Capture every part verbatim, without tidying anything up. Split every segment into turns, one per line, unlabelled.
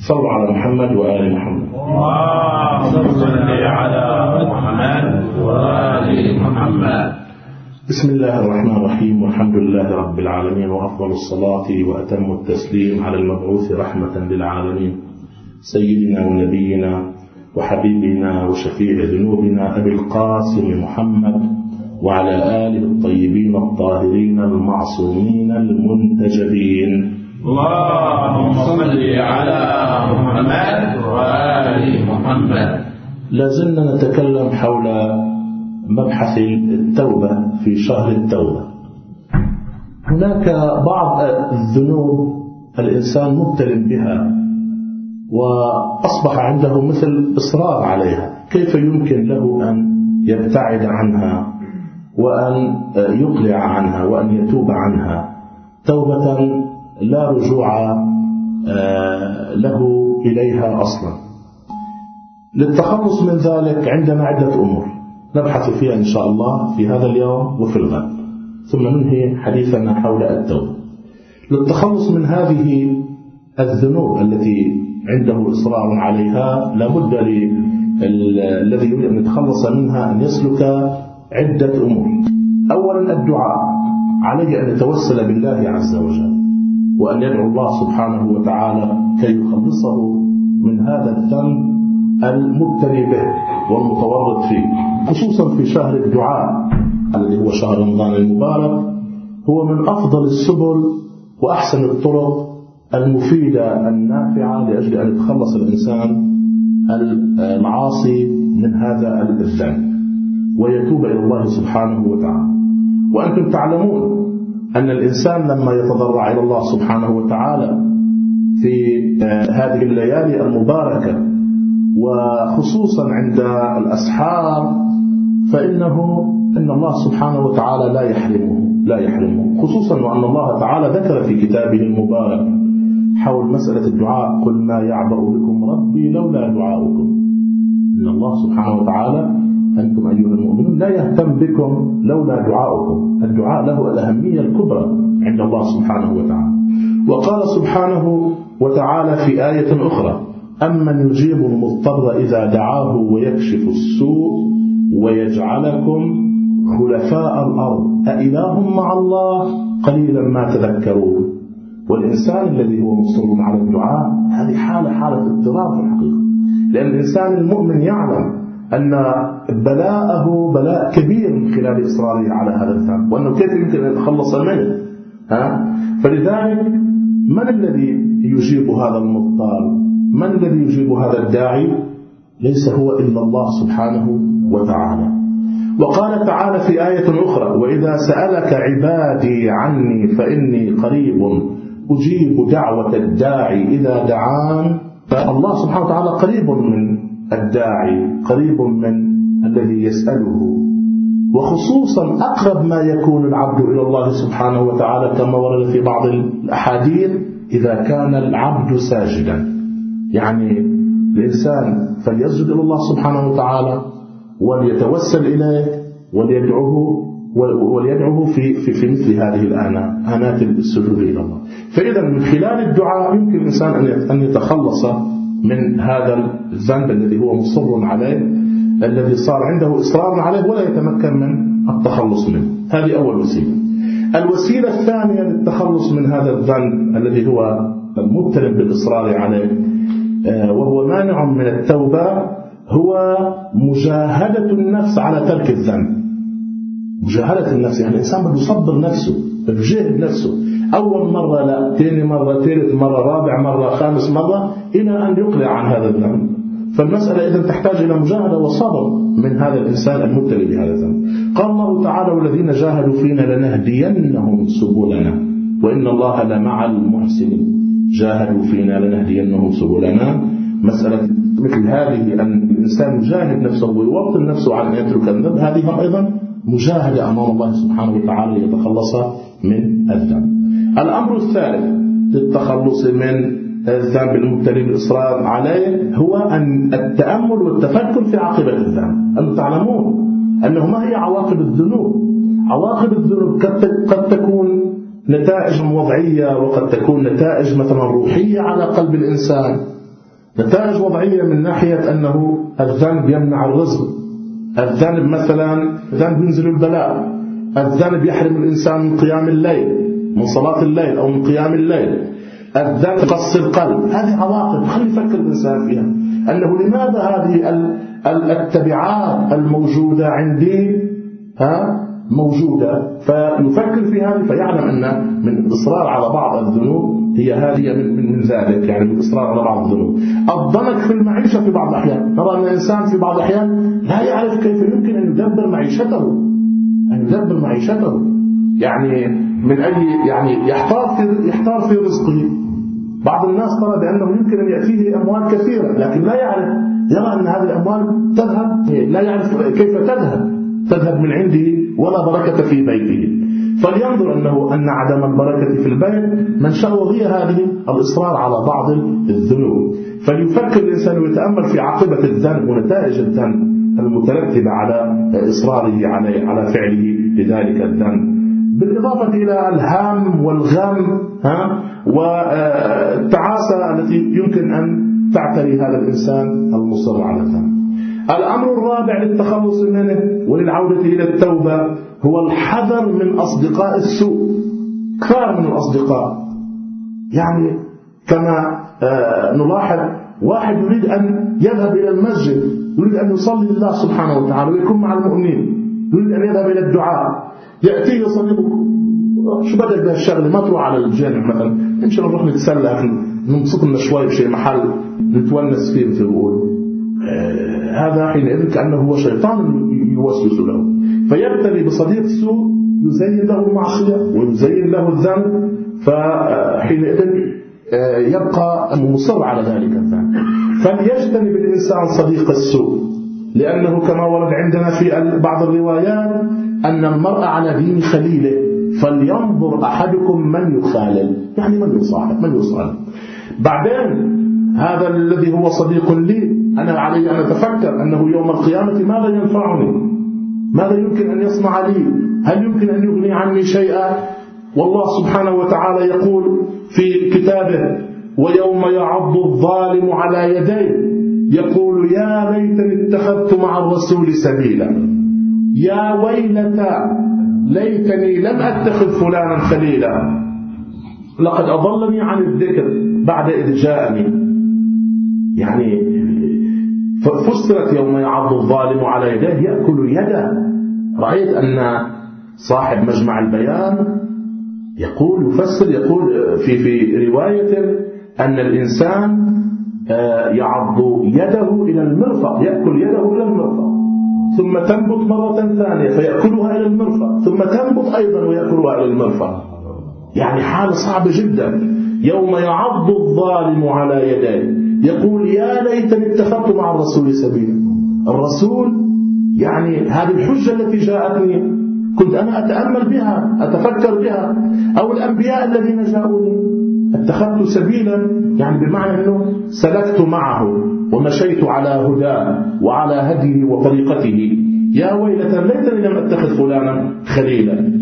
صلوا على محمد وآل محمد.
اللهم صل على محمد وآل محمد.
بسم الله الرحمن الرحيم، والحمد لله رب العالمين، وأفضل الصلاة وأتم التسليم على المبعوث رحمة للعالمين سيدنا ونبينا وحبيبنا وشفيع ذنوبنا أبي القاسم محمد وعلى آله الطيبين الطاهرين المعصومين المنتجبين.
اللهم صل على محمد وآل محمد.
لازلنا نتكلم حول مبحث التوبة في شهر التوبة. هناك بعض الذنوب الإنسان مبتل بها وأصبح عنده مثل إصرار عليها، كيف يمكن له أن يبتعد عنها وأن يقلع عنها وأن يتوب عنها توبة لا رجوع له إليها أصلا؟ للتخلص من ذلك عندنا عدة أمور نبحث فيها إن شاء الله في هذا اليوم وفي الغد، ثم ننهي حديثنا حول التوبة. للتخلص من هذه الذنوب التي عنده إصرار عليها لابد الذي يريد أن يتخلص منها أن يسلك عدة أمور. أولا الدعاء، عليه أن يتوسل بالله عز وجل وأن يدعو الله سبحانه وتعالى كي يخلصه من هذا الذنب المبتلي به والمتورط فيه، خصوصا في شهر الدعاء الذي هو شهر رمضان المبارك. هو من أفضل السبل وأحسن الطرق المفيدة النافعة لأجل أن يتخلص الإنسان العاصي من هذا الذنب ويتوب إلى الله سبحانه وتعالى. وأنتم تعلمون أن الإنسان لما يتضرع إلى الله سبحانه وتعالى في هذه الليالي المباركة وخصوصا عند الأسحار فإنه إن الله سبحانه وتعالى لا يحرمه لا يحرمه خصوصا وأن الله تعالى ذكر في كتابه المبارك حول مسألة الدعاء: قل ما يعبأ بكم ربي لولا دعاؤكم. إن الله سبحانه وتعالى أنتم أيها المؤمنون لا يهتم بكم لولا دعاؤكم. الدعاء له الأهمية الكبرى عند الله سبحانه وتعالى. وقال سبحانه وتعالى في آية أخرى: أمن يجيب المضطر إذا دعاه ويكشف السوء ويجعلكم خلفاء الأرض أإله مع الله قليلا ما تذكرون. والإنسان الذي هو مصر على الدعاء هذه حالة حالة اضطراب في الحقيقة، لأن الإنسان المؤمن يعلم أن بلاءه بلاء كبير من خلال إصراره على هذا الذنب، وأنه كيف يمكن أن يتخلص منه. ها؟ فلذلك من الذي يجيب هذا المضطر؟ من الذي يجيب هذا الداعي؟ ليس هو إلا الله سبحانه وتعالى. وقال تعالى في آية أخرى: وإذا سألك عبادي عني فإني قريب أجيب دعوة الداعي إذا دعان. فالله سبحانه وتعالى قريب من الداعي، قريب من الذي يسأله، وخصوصا أقرب ما يكون العبد إلى الله سبحانه وتعالى كما ورد في بعض الأحاديث إذا كان العبد ساجدا. يعني الإنسان فليسجد إلى الله سبحانه وتعالى وليتوسل إليه وليدعوه وليدعوه في في في مثل هذه الآنات، آنات السجود إلى الله. فإذا من خلال الدعاء يمكن الإنسان أن يتخلص من هذا الذنب الذي هو مصر عليه، الذي صار عنده إصرار عليه ولا يتمكن من التخلص منه. هذه أول وسيلة. الوسيلة الثانية للتخلص من هذا الذنب الذي هو المبتل بالإصرار عليه وهو مانع من التوبة هو مجاهدة النفس على ترك الذنب. مجاهدة النفس يعني الإنسان بده يصبر نفسه، بده يجاهد نفسه، أول مرة لا، ثاني مرة، ثالث مرة، رابع مرة، خامس مرة، إلى أن يقلع عن هذا الذنب. فالمسألة إذن تحتاج إلى مجاهدة وصبر من هذا الإنسان المبتلي بهذا الذنب. قال الله تعالى: والذين جاهدوا فينا لنهدينهم سبلنا وإن الله لمع المحسنين. جاهدوا فينا لنهدينهم سبلنا. مسألة مثل هذه أن الإنسان يجاهد نفسه ويوطن نفسه على أن يترك الذنب، هذه أيضا مجاهدة أمام الله سبحانه وتعالى ليتخلص من الذنب. الأمر الثالث للتخلص من الذنب المبتلي بالإصرار عليه هو أن التأمل والتفكر في عاقبة الذنب. أنتم تعلمون أنه ما هي عواقب الذنوب. عواقب الذنوب قد تكون نتائج وضعية، وقد تكون نتائج مثلا روحية على قلب الإنسان، نتائج وضعية من ناحية أنه الذنب يمنع الرزق، الذنب مثلا الذنب ينزل البلاء، الذنب يحرم الإنسان من قيام الليل، من صلاة الليل أو من قيام الليل، الذنب يقص القلب. هذه عواقب خلي يفكر الإنسان فيها، أنه لماذا هذه التبعات الموجودة عندي ها موجودة، فيفكر في هذه فيعلم أن من الإصرار على بعض الذنوب هي هذه من, من, من ذلك، يعني من الإصرار على بعض الذنوب. الضنك في المعيشة في بعض الأحيان، نرى أن الإنسان في بعض الأحيان لا يعرف كيف يمكن أن يدبر معيشته، أن يدبر معيشته يعني من أي يعني يحتار في يحتار في رزقه. بعض الناس ترى بأنه يمكن أن يأتيه أموال كثيرة لكن لا يعرف، يرى أن هذه الأموال تذهب، لا يعرف كيف تذهب، تذهب من عنده ولا بركة في بيته. فلينظر أنه أن عدم البركة في البيت منشأه هي هذه الإصرار على بعض الذنوب. فليفكر الإنسان ويتأمل في عاقبة الذنب ونتائج الذنب المترتبة على إصراره على على فعله لذلك الذنب، بالإضافة إلى الهام والغم ها والتعاسة التي يمكن أن تعتري هذا الإنسان المصر على الذنب. الأمر الرابع للتخلص منه وللعودة إلى التوبة هو الحذر من أصدقاء السوء. كثار من الأصدقاء يعني كما نلاحظ واحد يريد أن يذهب إلى المسجد، يريد أن يصلي لله سبحانه وتعالى ويكون مع المؤمنين، يريد أن يذهب إلى الدعاء، يأتيه صديقه شو بدك بهالشغله، ما تروح على الجامع مثلا، إن شاء الله نروح نتسلى ننصت لنا شوي بشيء محل نتونس فيه مثل يقولوا. آه هذا حينئذ كأنه هو شيطان يوسوس له، فيبتلي بصديق سوء يزين له المعصية ويزين له الذنب، فحينئذ آه يبقى مصر على ذلك الذنب. فليجتنب الإنسان صديق السوء، لأنه كما ورد عندنا في بعض الروايات أن المرء على دين خليله، فلينظر أحدكم من يخالل، يعني من يصاحب من يصاحب. بعدين هذا الذي هو صديق لي أنا علي أن أتفكر أنه يوم القيامة ماذا ينفعني، ماذا يمكن أن يصنع لي، هل يمكن أن يغني عني شيئا. والله سبحانه وتعالى يقول في كتابه ويوم يعض الظالم على يديه يقول يا ليتني اتخذت مع الرسول سبيلا، يا ويلتى ليتني لم أتخذ فلانا خليلا لقد أضلني عن الذكر بعد إذ جاءني. يعني ففسرت يوم يعض الظالم على يديه يأكل يده. رأيت أن صاحب مجمع البيان يقول يفسر يقول في في رواية أن الإنسان يعض يده إلى المرفق، يأكل يده إلى المرفق ثم تنبت مرة ثانية فيأكلها إلى المرفق ثم تنبت أيضا ويأكلها إلى المرفق. يعني حال صعبة جدا. يوم يعض الظالم على يديه يقول يا ليتني اتخذت مع الرسول سبيلا. الرسول يعني هذه الحجة التي جاءتني كنت أنا أتأمل بها أتفكر بها، أو الأنبياء الذين جاءوني اتخذت سبيلا، يعني بمعنى أنه سلكت معه ومشيت على هداه وعلى هديه وطريقته. يا ويلتى ليتني لم أتخذ فلانا خليلا،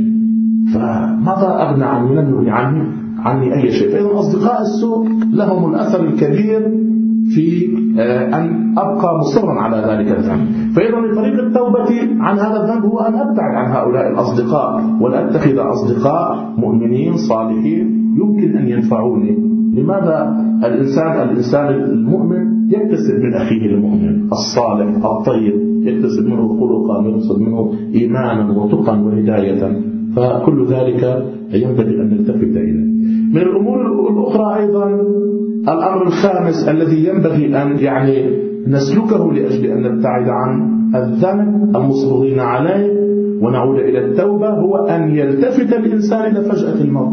فماذا أغنى عني؟ لم يغني عني عني أي شيء. فإذا أصدقاء السوء لهم الأثر الكبير في أن أبقى مصرا على ذلك الذنب. فإذا لطريق التوبة عن هذا الذنب هو أن أبتعد عن هؤلاء الأصدقاء وأتخذ أصدقاء مؤمنين صالحين يمكن أن ينفعوني. لماذا الإنسان الإنسان المؤمن يكتسب من أخيه المؤمن الصالح الطيب، يكتسب منه خلقا، يكتسب منه إيمانا وتقا وهداية، فكل ذلك ينبغي أن نلتفت إليه. من الأمور الأخرى أيضا الأمر الخامس الذي ينبغي أن يعني نسلكه لأجل أن نبتعد عن الذنب المصرين عليه ونعود إلى التوبة هو أن يلتفت الإنسان إلى فجأة الموت.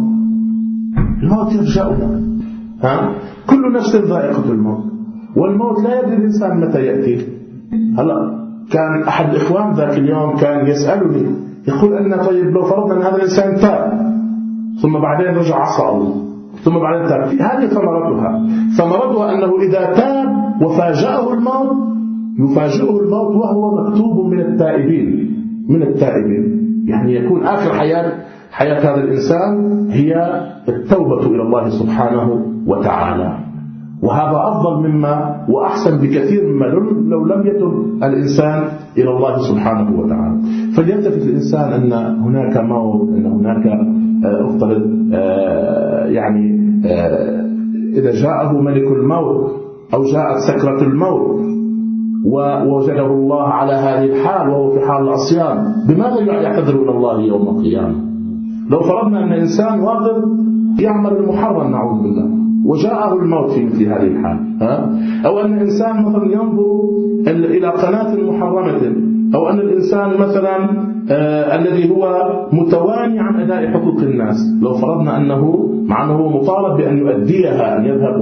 الموت يفجأنا، ها؟ كل نفس ذائقة الموت، والموت لا يدري الإنسان متى يأتي. هلا كان أحد الإخوان ذاك اليوم كان يسألني يقول أن طيب لو فرضنا أن هذا الإنسان تاب ثم بعدين رجع عصى الله ثم بعدين تاب، هذه ثمرتها ثمرتها أنه إذا تاب وفاجأه الموت يفاجئه الموت وهو مكتوب من التائبين من التائبين يعني يكون آخر حياة حياة هذا الإنسان هي التوبة إلى الله سبحانه وتعالى. وهذا أفضل مما وأحسن بكثير مما لو لم يتب الإنسان إلى الله سبحانه وتعالى. فليلتفت الإنسان أن هناك موت، أن هناك أفترض يعني إذا جاءه ملك الموت أو جاءت سكرة الموت ووجده الله على هذه الحال وهو في حال العصيان، بماذا يعتذر إلى الله يوم القيامة؟ لو فرضنا أن إنسان واقف يعمل المحرم نعوذ بالله وجاءه الموت في مثل هذه الحال، ها؟ أو أن الإنسان مثلا ينظر إلى قناة محرمة، أو أن الإنسان مثلا آه الذي هو متواني عن أداء حقوق الناس، لو فرضنا أنه مع أنه مطالب بأن يؤديها، أن يذهب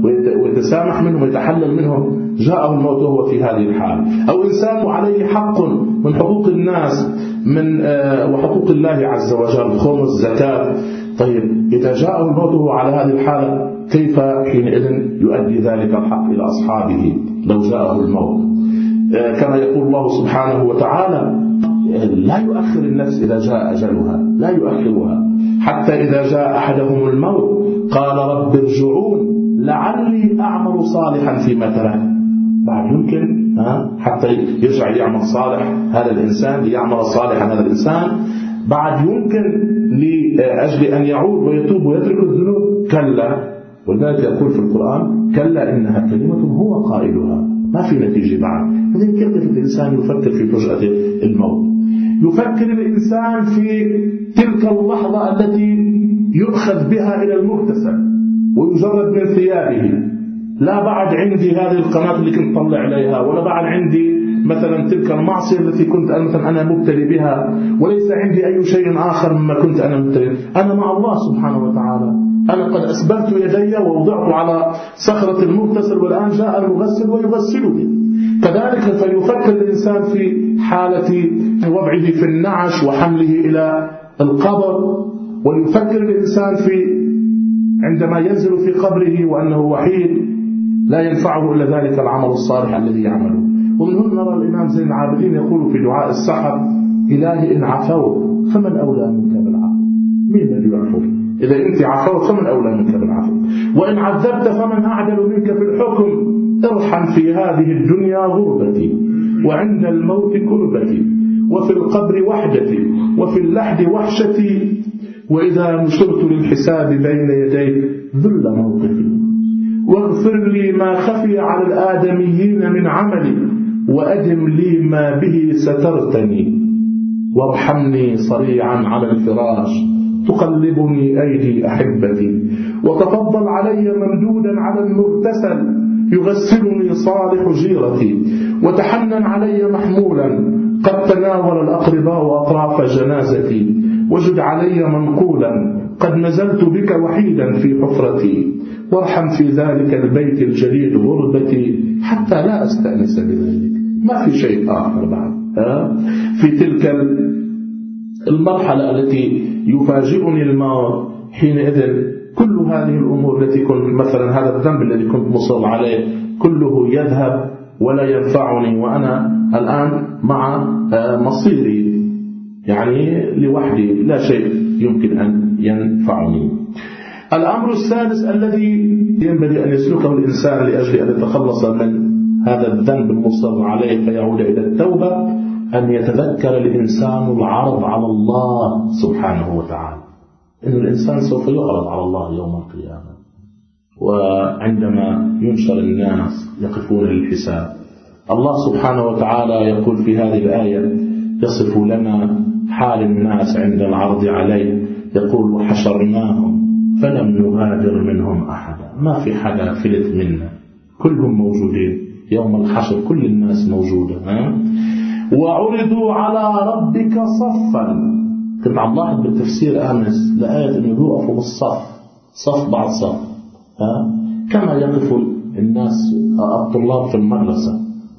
ويتسامح منهم ويتحلل منهم، جاءه الموت وهو في هذه الحال. أو إنسان عليه حق من حقوق الناس من آه وحقوق الله عز وجل، خمس، زكاة. طيب إذا جاءه الموت وهو على هذه الحالة كيف حينئذ يؤدي ذلك الحق إلى أصحابه لو جاءه الموت؟ آه كما يقول الله سبحانه وتعالى لا يؤخر النفس إذا جاء أجلها، لا يؤخرها، حتى إذا جاء أحدهم الموت قال رب ارجعون لعلي أعمل صالحا فيما تركت. بعد يمكن ها حتى يرجع يعمل صالح هذا الإنسان، يعمل صالحا هذا الإنسان، بعد يمكن لأجل أن يعود ويتوب ويترك الذنوب، كلا. ولذلك يقول في القرآن كلا إنها كلمة هو قائلها ما في نتيجة بعد. إذن كيف الإنسان يفكر في فجأة الموت؟ يفكر الإنسان في تلك اللحظة التي يؤخذ بها إلى المغتسل ويجرد من ثيابه، لا بعد عندي هذه القناة اللي كنت طلع عليها، ولا بعد عندي مثلا تلك المعصية التي كنت مثلا أنا مبتلي بها، وليس عندي أي شيء آخر مما كنت أنا مبتلي. أنا مع الله سبحانه وتعالى، أنا قد أسبلت يدي ووضعت على صخرة المغتسل، والآن جاء المغسل ويغسلني. كذلك فيفكر الإنسان في حالة وضعه في النعش وحمله إلى القبر، ويفكر الإنسان في عندما ينزل في قبره وأنه وحيد لا ينفعه إلا ذلك العمل الصالح الذي يعمله. ومن هنا نرى الإمام زين العابدين يقول في دعاء السحر: إلهي إن عفوت فمن أولى منك بالعفو؟ مين الذي يعفو؟ إذا أنت عفوت فمن أولى منك بالعفو؟ وإن عذبت فمن أعدل منك في الحكم؟ ارحم في هذه الدنيا غربتي، وعند الموت كربتي، وفي القبر وحدتي، وفي اللحد وحشتي، وإذا نشرت للحساب بين يديك ذل موقفي، واغفر لي ما خفي على الآدميين من عملي، وأدم لي ما به سترتني، وارحمني صريعا على الفراش تقلبني أيدي أحبتي، وتفضل علي ممدودا على المغتسل يغسلني صالح جيرتي، وتحنن علي محمولا قد تناول الأقرباء أطراف جنازتي، وجد علي منقولا قد نزلت بك وحيدا في حفرتي، وارحم في ذلك البيت الجديد غربتي حتى لا أستأنس بذلك. ما في شيء آخر بعد. في تلك المرحلة التي يفاجئني الموت، حينئذ كل هذه الأمور التي كنت مثلا هذا الذنب الذي كنت مصر عليه كله يذهب ولا ينفعني، وأنا الآن مع مصيري يعني لوحدي، لا شيء يمكن أن ينفعني. الأمر السادس الذي ينبغي أن يسلكه الإنسان لأجل أن يتخلص من هذا الذنب المصر عليه فيعود إلى التوبة، أن يتذكر الإنسان العرض على الله سبحانه وتعالى، إن الإنسان سوف يعرض على الله يوم القيامة، وعندما ينشر الناس يقفون للحساب. الله سبحانه وتعالى يقول في هذه الآية يصف لنا حال الناس عند العرض عليه، يقول: وحشرناهم فلم نغادر منهم أحدا. ما في حدا فلت منا، كلهم موجودين يوم الحشر، كل الناس موجودة. ها؟ وعرضوا على ربك صفا. كنت عم لاحظ بالتفسير أمس لآية أنه يوقفوا بالصف، صف بعد صف، ها؟ كما يقف الناس الطلاب في المدرسة.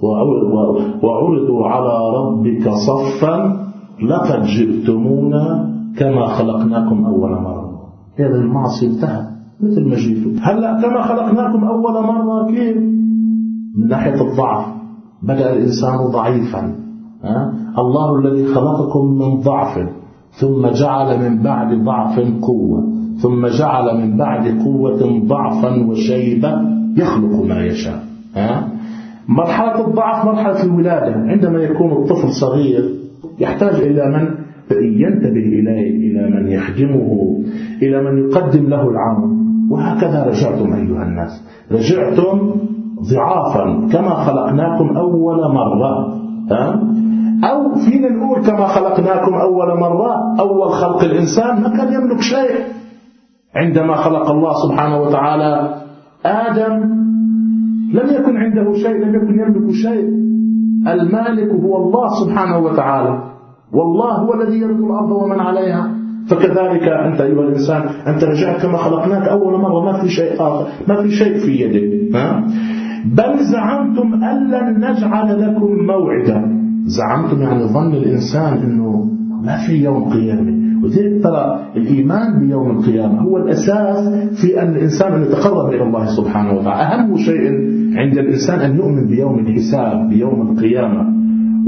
وعرضوا على ربك صفا لقد جئتمونا كما خلقناكم أول مرة. هذا المعصية انتهى مثل ما جيتوا. هلأ كما خلقناكم أول مرة كيف؟ من ناحية الضعف بدأ الإنسان ضعيفا. ها؟ الله الذي خلقكم من ضعف ثم جعل من بعد ضعف قوة، ثم جعل من بعد قوة ضعفا وشيبة يخلق ما يشاء. ها؟ مرحلة الضعف مرحلة الولادة، عندما يكون الطفل صغير يحتاج إلى من ينتبه إليه، إلى من يخدمه، إلى من يقدم له العون. وهكذا رجعتم أيها الناس، رجعتم ضعافا كما خلقناكم أول مرة. ها؟ أو فينا نقول كما خلقناكم أول مرة، أول خلق الإنسان ما كان يملك شيء. عندما خلق الله سبحانه وتعالى آدم لم يكن عنده شيء، لم يكن يملك شيء. المالك هو الله سبحانه وتعالى، والله هو الذي يرث الأرض ومن عليها. فكذلك أنت أيها الإنسان، أنت رجعت كما خلقناك أول مرة، ما في شيء آخر، ما في شيء في يدك. ها؟ بل زعمتم أن لن نجعل لكم موعدا. زعمتم يعني ظن الإنسان أنه ما في يوم قيامة. وذلك ترى الإيمان بيوم القيامة هو الأساس في أن الإنسان أن يتقرب إلى الله سبحانه وتعالى. أهم شيء عند الإنسان أن يؤمن بيوم الحساب، بيوم القيامة.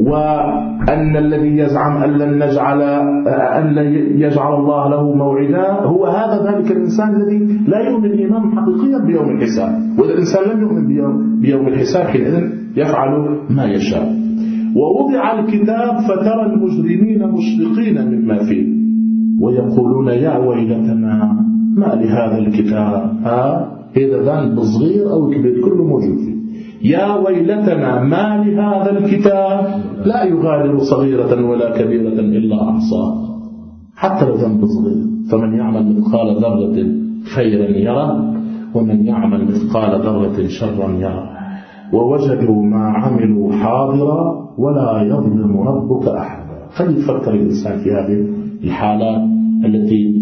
وأن الذي يزعم أن لن نجعل أن لن يجعل الله له موعدا هو هذا ذلك الإنسان الذي لا يؤمن إيمانا حقيقيا بيوم الحساب. وإذا الإنسان لم يؤمن بيوم, بيوم الحساب حينئذ يفعل ما يشاء. ووضع الكتاب فترى المجرمين مشفقين مما فيه ويقولون يا ويلتنا ما لهذا الكتاب. ها؟ إذا ذنب صغير أو كبير كله موجود فيه. يا ويلتنا ما لهذا الكتاب لا يغادر صغيرة ولا كبيرة إلا أحصاها. حتى لو ذنب صغير، فمن يعمل مثقال ذرة خيرا يره ومن يعمل مثقال ذرة شرا يره ووجدوا ما عملوا حاضرا ولا يظلم ربك أحدا. خلي يفكر الإنسان في هذه الحالات التي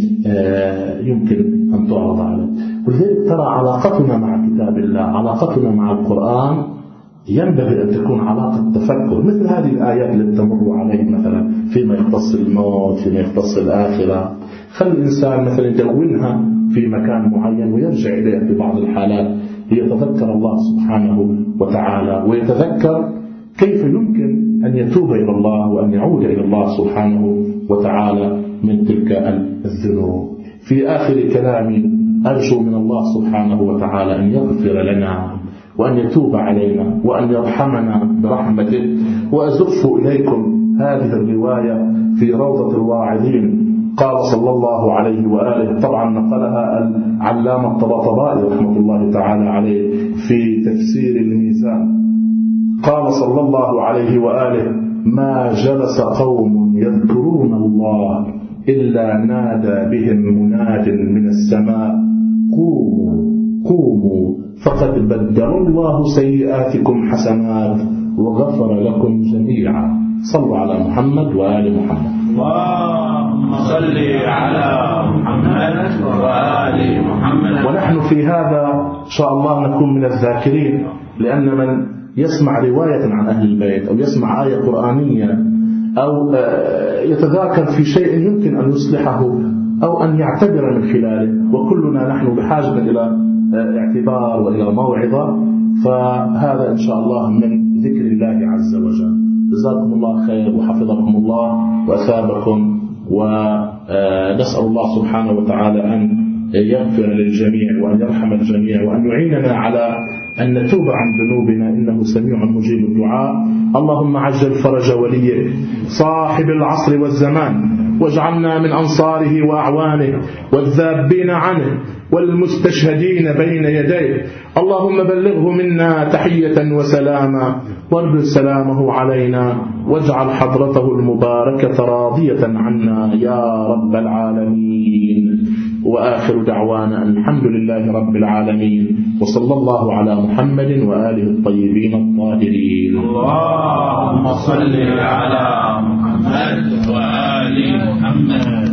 يمكن أن تعرض عليه. ولذلك ترى علاقتنا مع كتاب الله، علاقتنا مع القرآن ينبغي أن تكون علاقة تفكر، مثل هذه الآيات التي تمر عليه مثلا فيما يختص الموت، فيما يختص الآخرة. خلي الإنسان مثلا يدونها في مكان معين ويرجع إليها في بعض الحالات ليتذكر الله سبحانه وتعالى، ويتذكر كيف يمكن أن يتوب إلى الله وأن يعود إلى الله سبحانه وتعالى من تلك الذنوب. في آخر كلامي أرجو من الله سبحانه وتعالى أن يغفر لنا وأن يتوب علينا وأن يرحمنا برحمته. وأزف إليكم هذه الرواية في روضة الواعظين. قال صلى الله عليه وآله، طبعا نقلها العلامة الطباطبائي رحمة الله تعالى عليه في تفسير الميزان. قال صلى الله عليه وآله: ما جلس قوم يذكرون الله إلا نادى بهم مناد من السماء: قوموا قوموا فقد بدل الله سيئاتكم حسنات وغفر لكم جميعا. صلوا على محمد وآل محمد.
اللهم صل على محمد وآل محمد.
ونحن في هذا إن شاء الله نكون من الذاكرين، لأن من يسمع رواية عن أهل البيت أو يسمع آية قرآنية أو يتذاكر في شيء يمكن أن يصلحه أو أن يعتبر من خلاله، وكلنا نحن بحاجة إلى اعتبار وإلى موعظة. فهذا إن شاء الله من ذكر الله عز وجل. جزاكم الله خير وحفظكم الله وأثابكم، ونسأل الله سبحانه وتعالى أن يغفر للجميع وأن يرحم الجميع وأن يعيننا على أن نتوب عن ذنوبنا، إنه سميع مجيب الدعاء. اللهم عجل فرج وليه صاحب العصر والزمان، واجعلنا من أنصاره وأعوانه والذابين عنه والمستشهدين بين يديه. اللهم بلغه منا تحية وسلاما، وارد سلامه علينا، واجعل حضرته المباركة راضية عنا يا رب العالمين. وآخر دعوانا الحمد لله رب العالمين، وصلى الله على محمد وآله الطيبين الطاهرين.
اللهم صل على محمد وآل محمد.